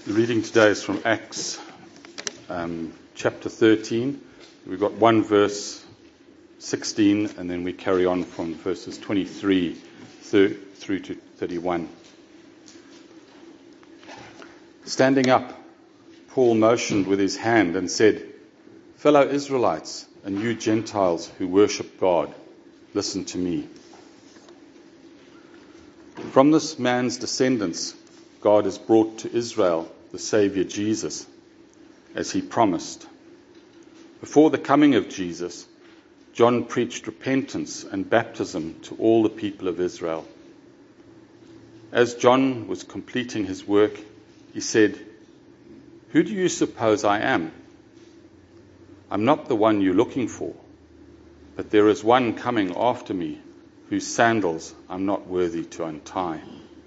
The reading today is from Acts chapter 13. We've got one verse 16 and then we carry on from verses 23 through to 31. Standing up, Paul motioned with his hand and said, "Fellow Israelites and you Gentiles who worship God, listen to me. From this man's descendants, God has brought to Israel the Saviour Jesus, as he promised. Before the coming of Jesus, John preached repentance and baptism to all the people of Israel. As John was completing his work, he said, 'Who do you suppose I am? I'm not the one you're looking for, but there is one coming after me whose sandals I'm not worthy to untie.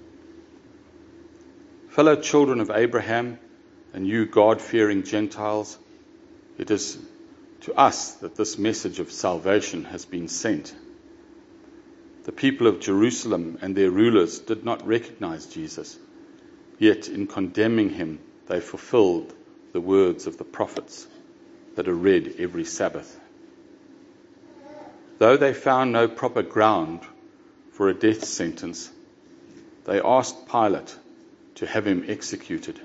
Fellow children of Abraham and you God-fearing Gentiles, it is to us that this message of salvation has been sent. The people of Jerusalem and their rulers did not recognize Jesus, yet in condemning him they fulfilled the words of the prophets that are read every Sabbath. Though they found no proper ground for a death sentence, they asked Pilate to have him executed.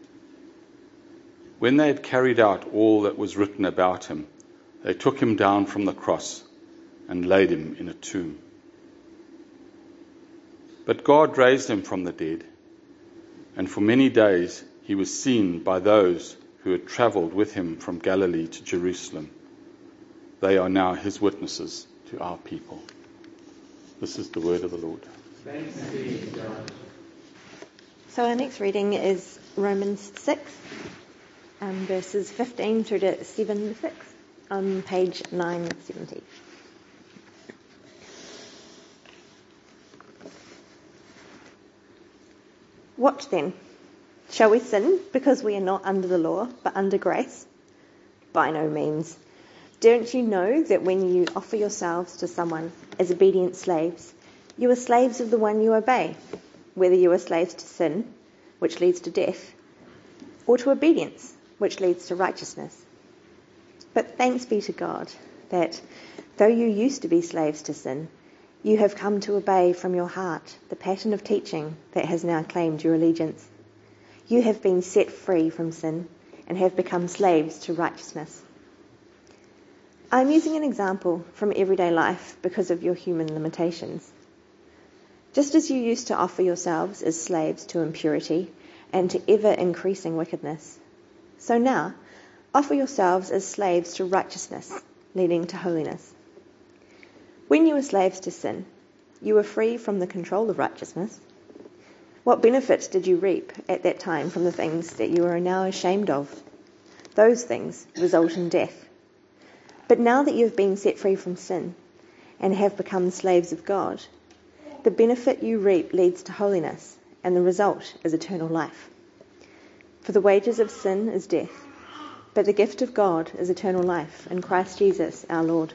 When they had carried out all that was written about him, they took him down from the cross and laid him in a tomb. But God raised him from the dead, and for many days he was seen by those who had traveled with him from Galilee to Jerusalem. They are now his witnesses to our people.'" This is the word of the Lord. Thanks be to God. So our next reading is Romans 6, verses 15 through to 76 on page 970. What then? Shall we sin because we are not under the law, but under grace? By no means. Don't you know that when you offer yourselves to someone as obedient slaves, you are slaves of the one you obey, whether you are slaves to sin, which leads to death, or to obedience, which leads to righteousness? But thanks be to God that, though you used to be slaves to sin, you have come to obey from your heart the pattern of teaching that has now claimed your allegiance. You have been set free from sin and have become slaves to righteousness. I'm using an example from everyday life because of your human limitations. Just as you used to offer yourselves as slaves to impurity and to ever-increasing wickedness, so now offer yourselves as slaves to righteousness, leading to holiness. When you were slaves to sin, you were free from the control of righteousness. What benefit did you reap at that time from the things that you are now ashamed of? Those things result in death. But now that you have been set free from sin and have become slaves of God, the benefit you reap leads to holiness, and the result is eternal life. For the wages of sin is death, but the gift of God is eternal life in Christ Jesus our Lord.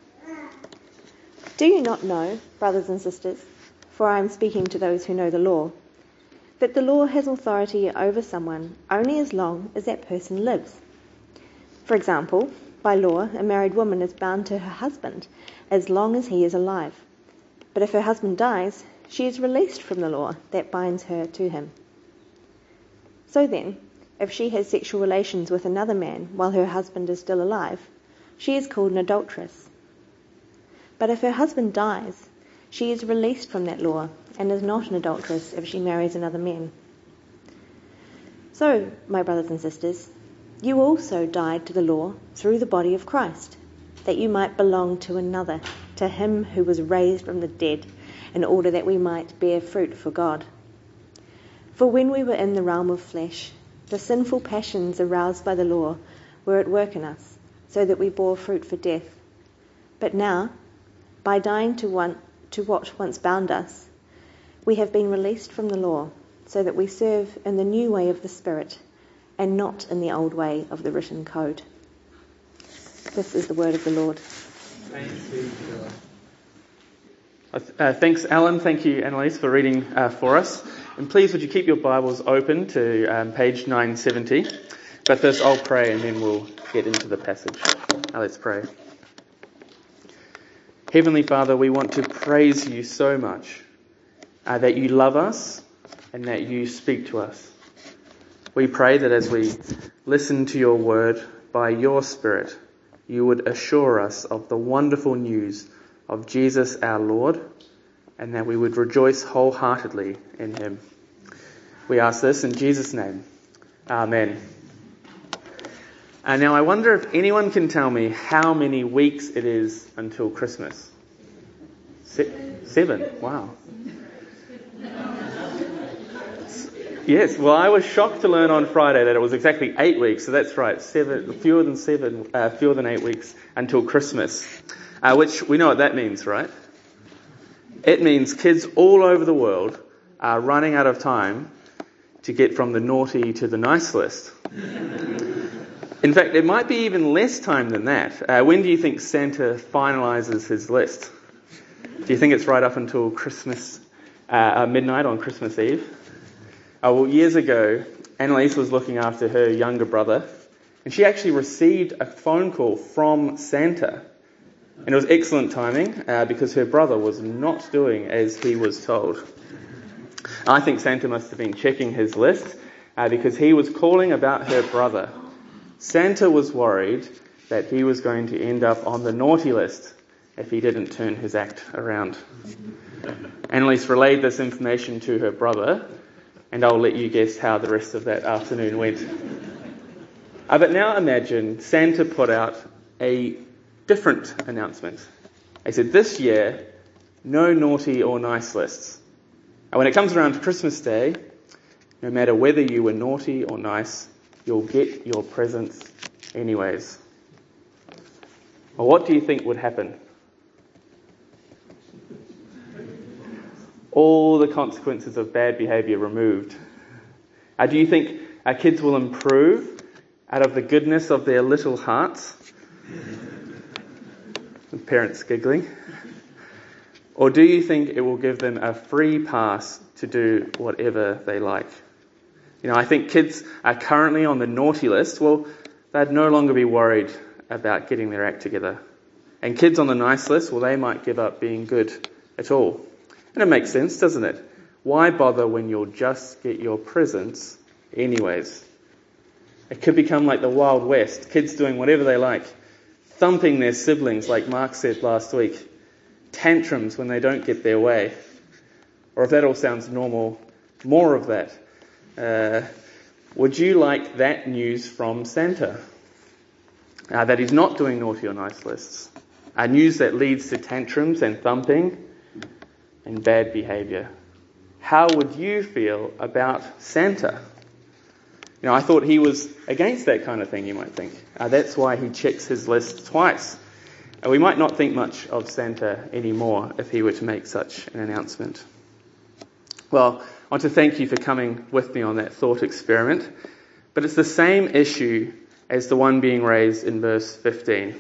Do you not know, brothers and sisters, for I am speaking to those who know the law, that the law has authority over someone only as long as that person lives? For example, by law, a married woman is bound to her husband as long as he is alive. But if her husband dies, she is released from the law that binds her to him. So then, if she has sexual relations with another man while her husband is still alive, she is called an adulteress. But if her husband dies, she is released from that law and is not an adulteress if she marries another man. So, my brothers and sisters, you also died to the law through the body of Christ, that you might belong to another, to him who was raised from the dead, in order that we might bear fruit for God. For when we were in the realm of flesh, the sinful passions aroused by the law were at work in us, so that we bore fruit for death. But now, by dying to what once bound us, we have been released from the law, so that we serve in the new way of the Spirit, and not in the old way of the written code. This is the word of the Lord. Thanks be to God. Thanks, Alan. Thank you, Annalise, for reading for us. And please, would you keep your Bibles open to page 970. But first, I'll pray and then we'll get into the passage. Now let's pray. Heavenly Father, we want to praise you so much that you love us and that you speak to us. We pray that as we listen to your word by your Spirit, you would assure us of the wonderful news of Jesus our Lord, and that we would rejoice wholeheartedly in him. We ask this in Jesus' name. Amen. Now I wonder if anyone can tell me how many weeks it is until Christmas. 7. Wow. Yes, well, I was shocked to learn on Friday that it was exactly 8 weeks. So that's right, fewer than 8 weeks until Christmas. Which we know what that means, right? It means kids all over the world are running out of time to get from the naughty to the nice list. In fact, it might be even less time than that. When do you think Santa finalises his list? Do you think it's right up until Christmas, midnight on Christmas Eve? Well, years ago, Annalise was looking after her younger brother, and she actually received a phone call from Santa. And it was excellent timing because her brother was not doing as he was told. I think Santa must have been checking his list because he was calling about her brother. Santa was worried that he was going to end up on the naughty list if he didn't turn his act around. Annalise relayed this information to her brother, and I'll let you guess how the rest of that afternoon went. But now imagine Santa put out a different announcement. He said, this year, no naughty or nice lists. And when it comes around to Christmas Day, no matter whether you were naughty or nice, you'll get your presents anyways. Well, what do you think would happen? All the consequences of bad behaviour removed. Do you think our kids will improve out of the goodness of their little hearts? Parents giggling. Or do you think it will give them a free pass to do whatever they like? I think kids are currently on the naughty list. Well, they'd no longer be worried about getting their act together. And kids on the nice list, well, they might give up being good at all. And it makes sense, doesn't it? Why bother when you'll just get your presents anyways? It could become like the Wild West, kids doing whatever they like, thumping their siblings, like Mark said last week, tantrums when they don't get their way. Or if that all sounds normal, more of that. Would you like that news from Santa? That he's not doing naughty or nice lists. News that leads to tantrums and thumping and bad behaviour. How would you feel about Santa? I thought he was against that kind of thing, you might think. That's why he checks his list twice. We might not think much of Santa anymore if he were to make such an announcement. Well, I want to thank you for coming with me on that thought experiment. But it's the same issue as the one being raised in verse 15.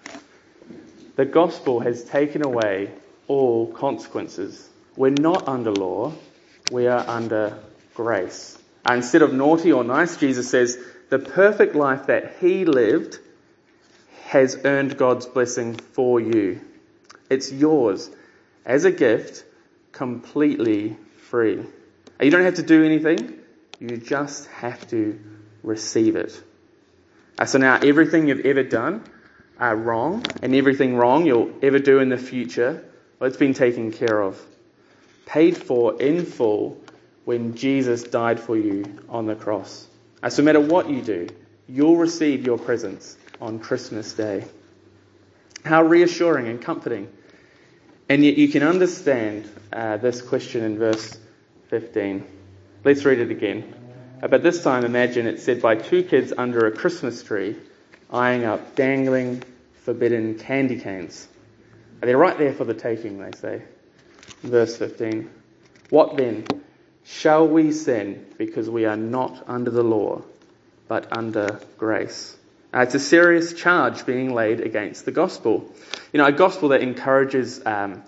The gospel has taken away all consequences. We're not under law, we are under grace. Instead of naughty or nice, Jesus says, the perfect life that he lived has earned God's blessing for you. It's yours as a gift, completely free. You don't have to do anything, you just have to receive it. So now everything you've ever done wrong, and everything wrong you'll ever do in the future, well, it's been taken care of. Paid for in full when Jesus died for you on the cross. So no matter what you do, you'll receive your presents on Christmas Day. How reassuring and comforting. And yet you can understand this question in verse 15. Let's read it again. But this time imagine it's said by two kids under a Christmas tree, eyeing up dangling, forbidden candy canes. They're right there for the taking, they say. Verse 15. What then? Shall we sin because we are not under the law, but under grace? It's a serious charge being laid against the gospel. A gospel that encourages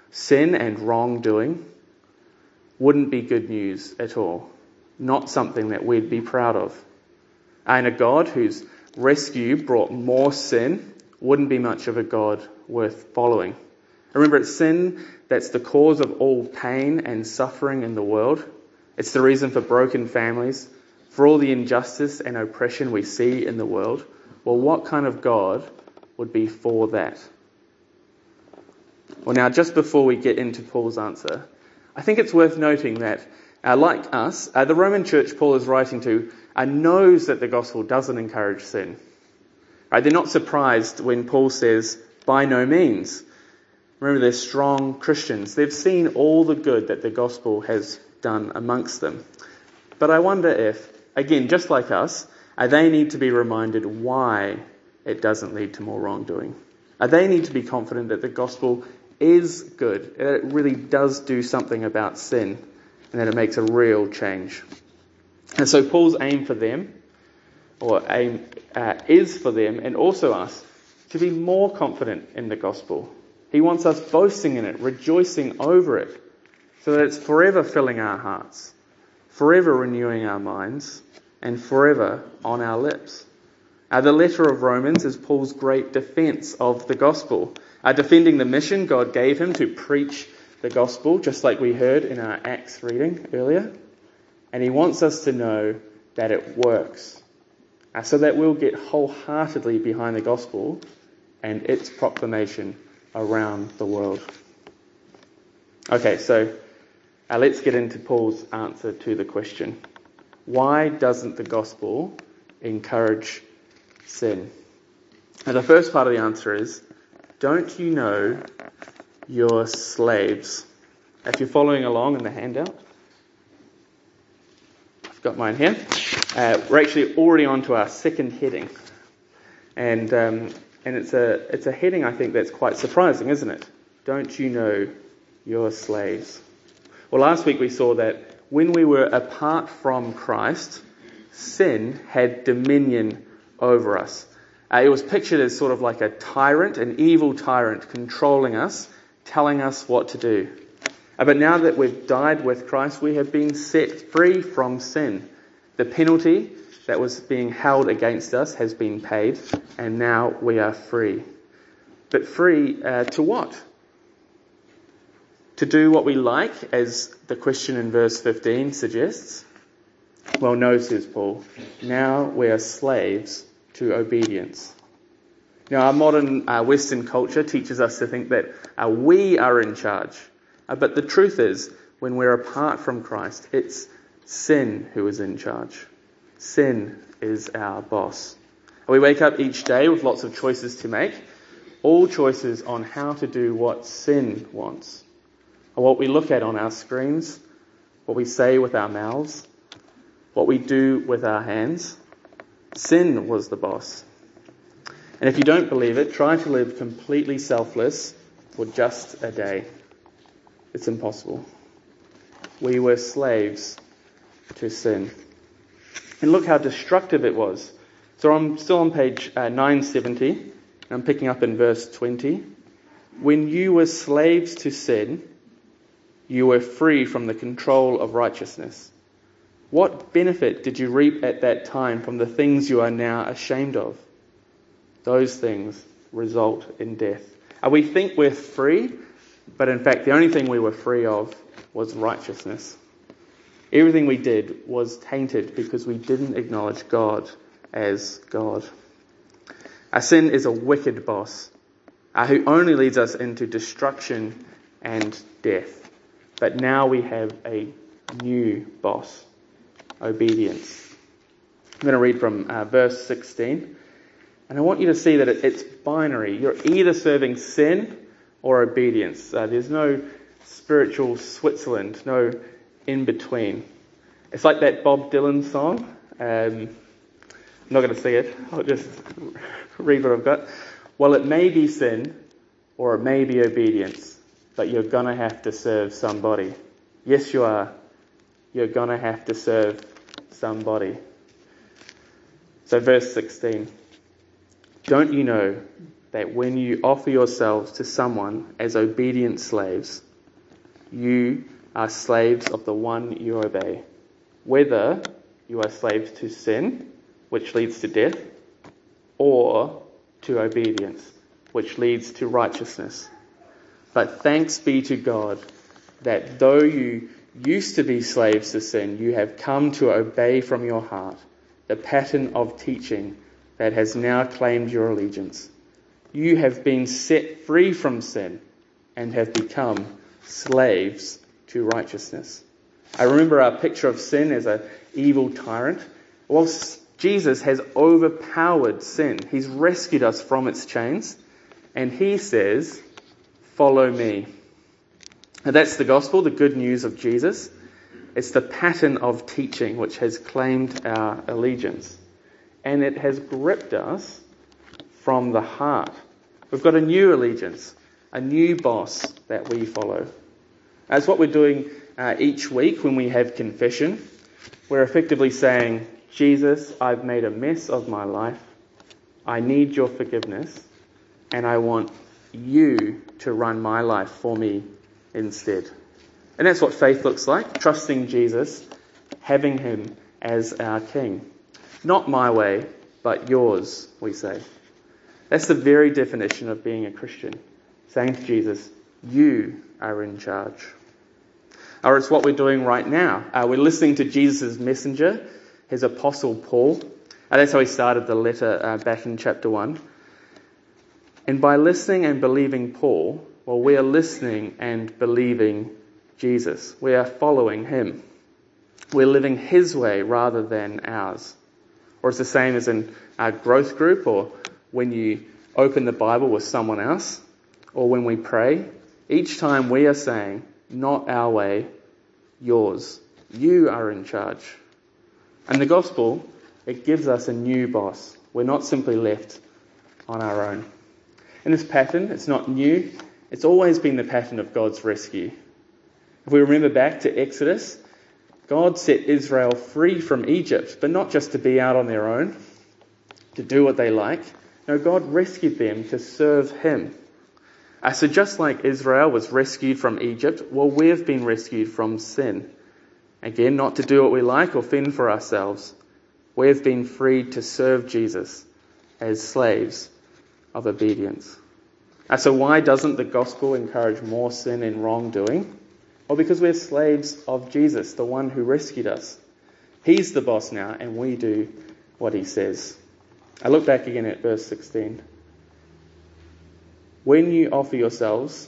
sin and wrongdoing wouldn't be good news at all. Not something that we'd be proud of. And a God whose rescue brought more sin wouldn't be much of a God worth following. Remember, it's sin that's the cause of all pain and suffering in the world. It's the reason for broken families, for all the injustice and oppression we see in the world. Well, what kind of God would be for that? Well, now, just before we get into Paul's answer, I think it's worth noting that, like us, the Roman church Paul is writing to knows that the gospel doesn't encourage sin. Right? They're not surprised when Paul says, by no means. Remember, they're strong Christians. They've seen all the good that the gospel has done amongst them. But I wonder if, again, just like us, they need to be reminded why it doesn't lead to more wrongdoing. They need to be confident that the gospel is good, that it really does do something about sin, and that it makes a real change. And so Paul's aim for them, is for them, and also us, to be more confident in the gospel. He wants us boasting in it, rejoicing over it, so that it's forever filling our hearts, forever renewing our minds, and forever on our lips. The letter of Romans is Paul's great defense of the gospel, defending the mission God gave him to preach the gospel, just like we heard in our Acts reading earlier. And he wants us to know that it works, so that we'll get wholeheartedly behind the gospel and its proclamation around the world. Okay, so let's get into Paul's answer to the question. Why doesn't the gospel encourage sin? And the first part of the answer is, don't you know you're slaves? If you're following along in the handout, I've got mine here. We're actually already on to our second heading. And it's a heading, I think, that's quite surprising, isn't it? Don't you know you're slaves? Well, last week we saw that when we were apart from Christ, sin had dominion over us. It was pictured as sort of like a tyrant, an evil tyrant controlling us, telling us what to do. But now that we've died with Christ, we have been set free from sin. The penalty that was being held against us has been paid, and now we are free. But free to what? To do what we like, as the question in verse 15 suggests? Well, no, says Paul. Now we are slaves to obedience. Now, our modern Western culture teaches us to think that we are in charge. But the truth is, when we're apart from Christ, it's sin who is in charge. Sin is our boss. We wake up each day with lots of choices to make, all choices on how to do what sin wants. What we look at on our screens, what we say with our mouths, what we do with our hands. Sin was the boss. And if you don't believe it, try to live completely selfless for just a day. It's impossible. We were slaves to sin. And look how destructive it was. So I'm still on page 970, and I'm picking up in verse 20. When you were slaves to sin, you were free from the control of righteousness. What benefit did you reap at that time from the things you are now ashamed of? Those things result in death. We think we're free, but in fact the only thing we were free of was righteousness. Everything we did was tainted because we didn't acknowledge God as God. Our sin is a wicked boss who only leads us into destruction and death. But now we have a new boss, obedience. I'm going to read from verse 16. And I want you to see that it's binary. You're either serving sin or obedience. There's no spiritual Switzerland, no in between. It's like that Bob Dylan song. I'm not going to sing it. I'll just read what I've got. Well, it may be sin or it may be obedience, but you're going to have to serve somebody. Yes, you are. You're going to have to serve somebody. So verse 16. Don't you know that when you offer yourselves to someone as obedient slaves, you are slaves of the one you obey, whether you are slaves to sin, which leads to death, or to obedience, which leads to righteousness. But thanks be to God that though you used to be slaves to sin, you have come to obey from your heart the pattern of teaching that has now claimed your allegiance. You have been set free from sin and have become slaves to righteousness. I remember our picture of sin as an evil tyrant. Whilst Jesus has overpowered sin, he's rescued us from its chains, and he says, "Follow me." And that's the gospel, the good news of Jesus. It's the pattern of teaching which has claimed our allegiance. And it has gripped us from the heart. We've got a new allegiance, a new boss that we follow. That's what we're doing each week when we have confession. We're effectively saying, Jesus, I've made a mess of my life. I need your forgiveness. And I want you to run my life for me instead. And that's what faith looks like, trusting Jesus, having him as our King. Not my way, but yours, we say. That's the very definition of being a Christian, saying to Jesus, you are in charge. Or it's what we're doing right now. We're listening to Jesus' messenger, his apostle Paul. That's how he started the letter back in chapter 1. And by listening and believing Paul, well, we are listening and believing Jesus. We are following him. We're living his way rather than ours. Or it's the same as in our growth group, or when you open the Bible with someone else, or when we pray. Each time we are saying, not our way, yours. You are in charge. And the gospel, it gives us a new boss. We're not simply left on our own. And this pattern, it's not new. It's always been the pattern of God's rescue. If we remember back to Exodus, God set Israel free from Egypt, but not just to be out on their own, to do what they like. No, God rescued them to serve him. So just like Israel was rescued from Egypt, well, we've been rescued from sin. Again, not to do what we like or fend for ourselves. We've been freed to serve Jesus as slaves of obedience. So why doesn't the gospel encourage more sin and wrongdoing? Well, because we're slaves of Jesus, the one who rescued us. He's the boss now, and we do what he says. I look back again at verse 16. When you offer yourselves...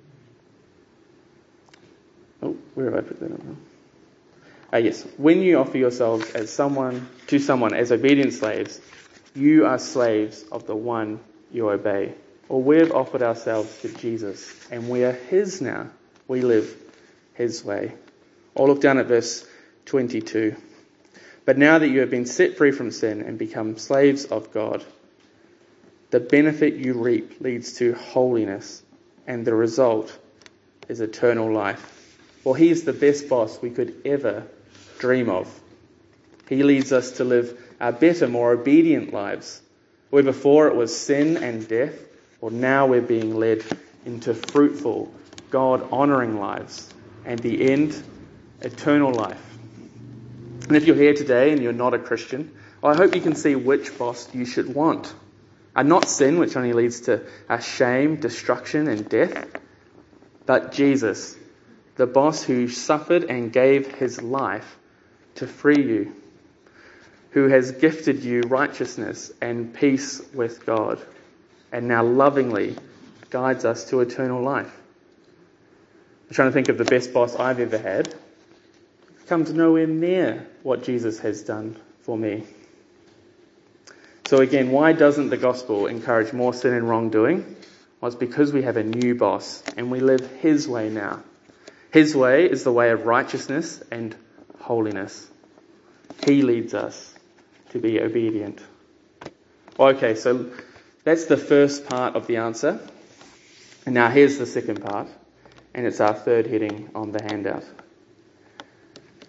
where have I put that up now? Yes. When you offer yourselves to someone as obedient slaves, you are slaves of the one you obey. Or we've offered ourselves to Jesus, and we are his now. We live his way. Or look down at verse 22. But now that you have been set free from sin and become slaves of God, the benefit you reap leads to holiness, and the result is eternal life. Well, he is the best boss we could ever dream of. He leads us to live better, more obedient lives. Where before it was sin and death, well, now we're being led into fruitful, God-honouring lives. And the end, eternal life. And if you're here today and you're not a Christian, well, I hope you can see which boss you should want. Not sin, which only leads to shame, destruction and death, but Jesus, the boss who suffered and gave his life to free you, who has gifted you righteousness and peace with God, and now lovingly guides us to eternal life. I'm trying to think of the best boss I've ever had. It comes nowhere near what Jesus has done for me. So again, why doesn't the gospel encourage more sin and wrongdoing? Well, it's because we have a new boss and we live his way now. His way is the way of righteousness and holiness. He leads us to be obedient. Okay, so that's the first part of the answer. And now here's the second part. And it's our third heading on the handout.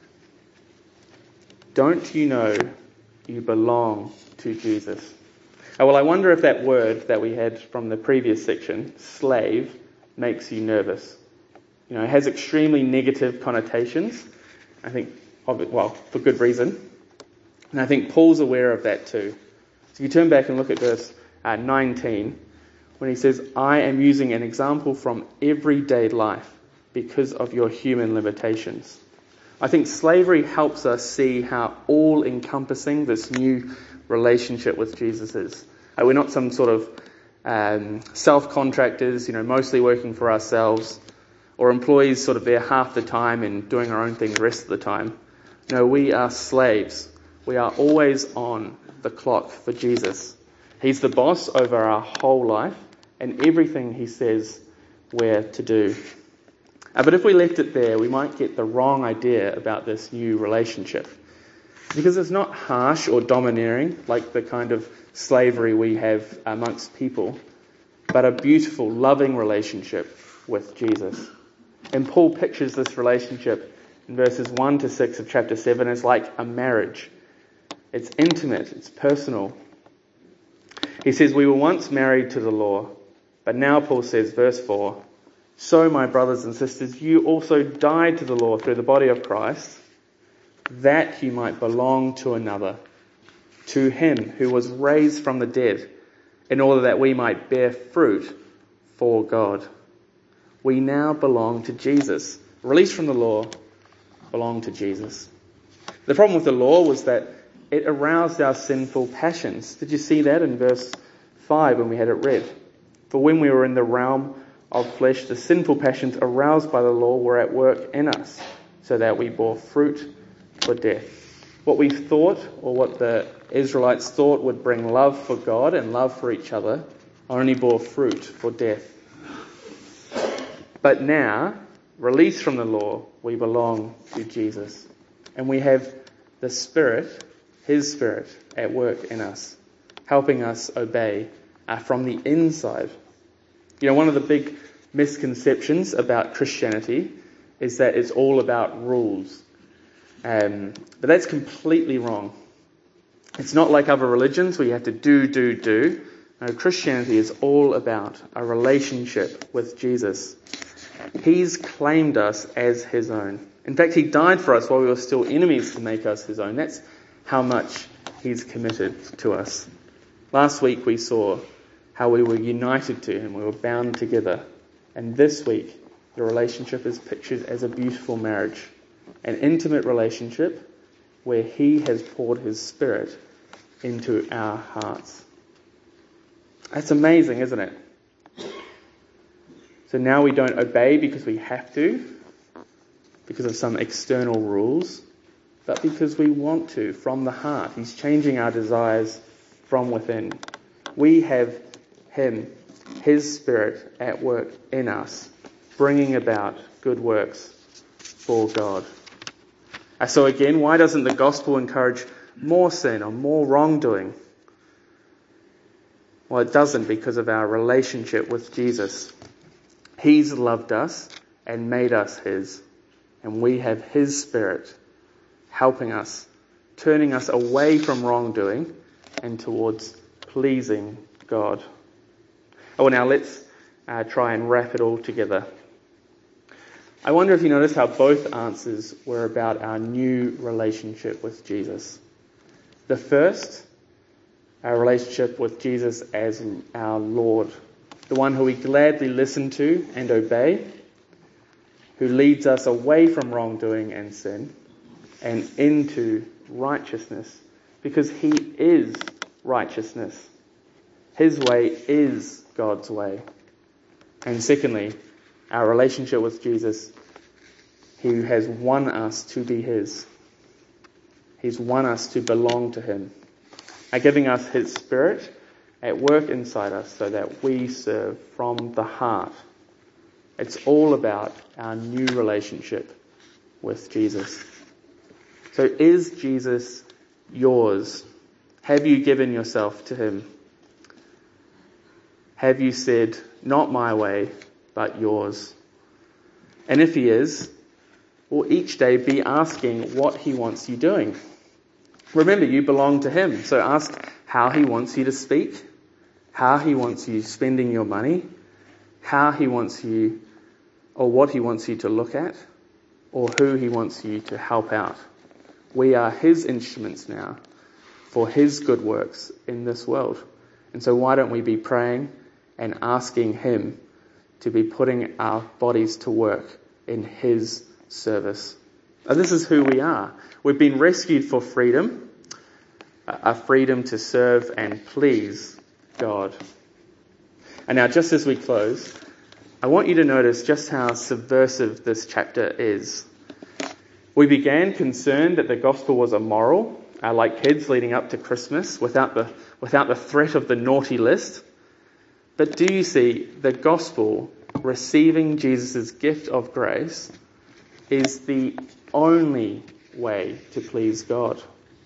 Don't you know you belong to Jesus? Well, I wonder if that word that we had from the previous section, slave, makes you nervous. It has extremely negative connotations. I think, for good reason. And I think Paul's aware of that too. So if you turn back and look at verse 19, when he says, I am using an example from everyday life because of your human limitations. I think slavery helps us see how all-encompassing this new relationship with Jesus is. We're not some sort of self-contractors, mostly working for ourselves, or employees sort of there half the time and doing our own thing the rest of the time. No, we are slaves. We are always on the clock for Jesus. He's the boss over our whole life and everything he says we're to do. But if we left it there, we might get the wrong idea about this new relationship. Because it's not harsh or domineering like the kind of slavery we have amongst people, but a beautiful, loving relationship with Jesus. And Paul pictures this relationship in verses 1 to 6 of chapter 7 as like a marriage. It's intimate, it's personal. He says, we were once married to the law, but now Paul says, verse 4, so my brothers and sisters, you also died to the law through the body of Christ, that you might belong to another, to him who was raised from the dead, in order that we might bear fruit for God. We now belong to Jesus. Released from the law, belong to Jesus. The problem with the law was that it aroused our sinful passions. Did you see that in verse 5 when we had it read? For when we were in the realm of flesh, the sinful passions aroused by the law were at work in us, so that we bore fruit for death. What we thought, or what the Israelites thought would bring love for God and love for each other, only bore fruit for death. But now, released from the law, we belong to Jesus. And we have the Spirit, His Spirit, at work in us, helping us obey from the inside. One of the big misconceptions about Christianity is that it's all about rules. But that's completely wrong. It's not like other religions where you have to do. No, Christianity is all about a relationship with Jesus. He's claimed us as His own. In fact, He died for us while we were still enemies to make us His own. That's how much He's committed to us. Last week we saw how we were united to Him. We were bound together. And this week, the relationship is pictured as a beautiful marriage. An intimate relationship where He has poured His Spirit into our hearts. That's amazing, isn't it? So now we don't obey because we have to, because of some external rules, but because we want to, from the heart. He's changing our desires from within. We have Him, His Spirit at work in us, bringing about good works for God. So again, why doesn't the gospel encourage more sin or more wrongdoing? Well, it doesn't because of our relationship with Jesus. He's loved us and made us His, and we have His Spirit helping us, turning us away from wrongdoing and towards pleasing God. Oh, now let's try and wrap it all together. I wonder if you noticed how both answers were about our new relationship with Jesus. The first, our relationship with Jesus as our Lord, the one who we gladly listen to and obey, who leads us away from wrongdoing and sin and into righteousness, because He is righteousness. His way is God's way. And secondly, our relationship with Jesus, who has won us to be His. He's won us to belong to Him, giving us His Spirit at work inside us so that we serve from the heart. It's all about our new relationship with Jesus. So is Jesus yours? Have you given yourself to Him? Have you said, not my way, but yours? And if He is, well, each day be asking what He wants you doing. Remember, you belong to Him, so ask how he wants you to speak, how he wants you spending your money, how he wants you, or what he wants you to look at, or who he wants you to help out. We are his instruments now for his good works in this world. And so why don't we be praying and asking him to be putting our bodies to work in his service? And this is who we are. We've been rescued for freedom, a freedom to serve and please God. And now, just as we close, I want you to notice just how subversive this chapter is. We began concerned that the gospel was immoral, like kids leading up to Christmas, without the threat of the naughty list. But do you see, the gospel, receiving Jesus' gift of grace, is the only way to please God.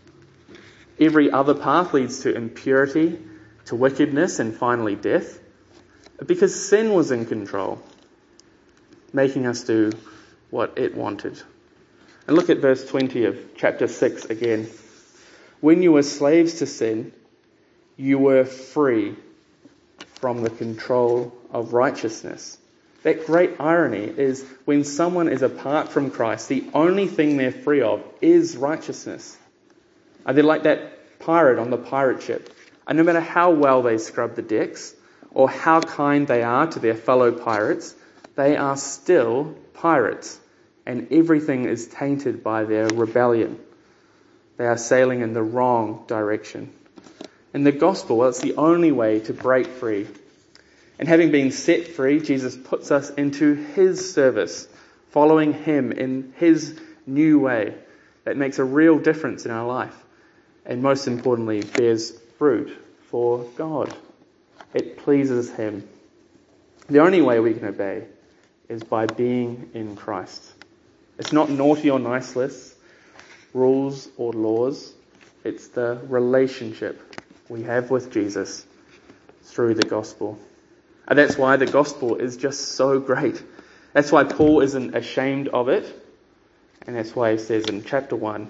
Every other path leads to impurity, to wickedness, and finally death, because sin was in control, making us do what it wanted. And look at verse 20 of chapter 6 again. When you were slaves to sin, you were free from the control of righteousness. That great irony is when someone is apart from Christ, the only thing they're free of is righteousness. They're like that pirate on the pirate ship. And no matter how well they scrub the decks or how kind they are to their fellow pirates, they are still pirates. And everything is tainted by their rebellion. They are sailing in the wrong direction. And the gospel, well, it's the only way to break free. And having been set free, Jesus puts us into his service, following him in his new way that makes a real difference in our life. And most importantly, bears fruit for God. It pleases him. The only way we can obey is by being in Christ. It's not naughty or nice lists, rules or laws. It's the relationship we have with Jesus through the gospel. And that's why the gospel is just so great. That's why Paul isn't ashamed of it. And that's why he says in chapter 1,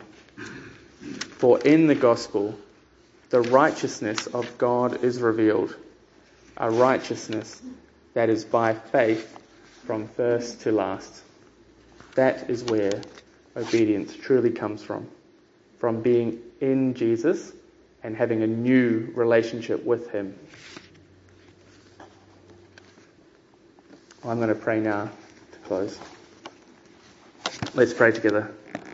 for in the gospel, the righteousness of God is revealed, a righteousness that is by faith from first to last. That is where obedience truly comes from being in Jesus and having a new relationship with him. I'm going to pray now to close. Let's pray together.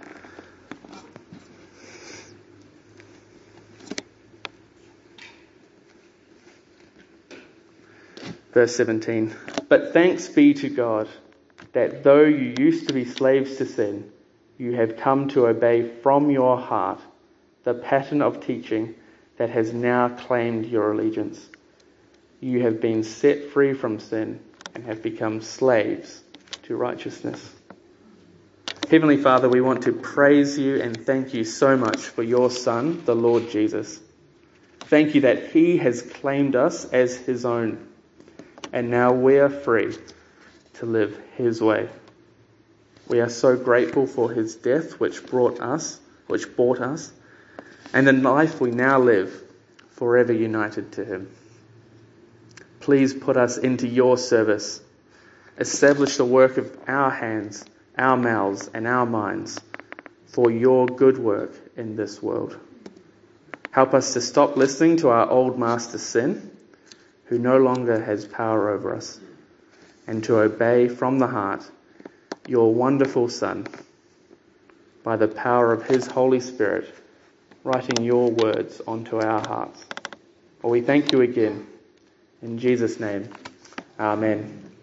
Verse 17. But thanks be to God that though you used to be slaves to sin, you have come to obey from your heart the pattern of teaching that has now claimed your allegiance. You have been set free from sin and have become slaves to righteousness. Heavenly Father, we want to praise you and thank you so much for your Son, the Lord Jesus. Thank you that he has claimed us as his own, and now we are free to live his way. We are so grateful for his death, which bought us, and the life we now live, forever united to him. Please put us into your service. Establish the work of our hands, our mouths, and our minds for your good work in this world. Help us to stop listening to our old master sin, who no longer has power over us, and to obey from the heart your wonderful Son, by the power of his Holy Spirit, writing your words onto our hearts. Well, we thank you again. In Jesus' name, amen.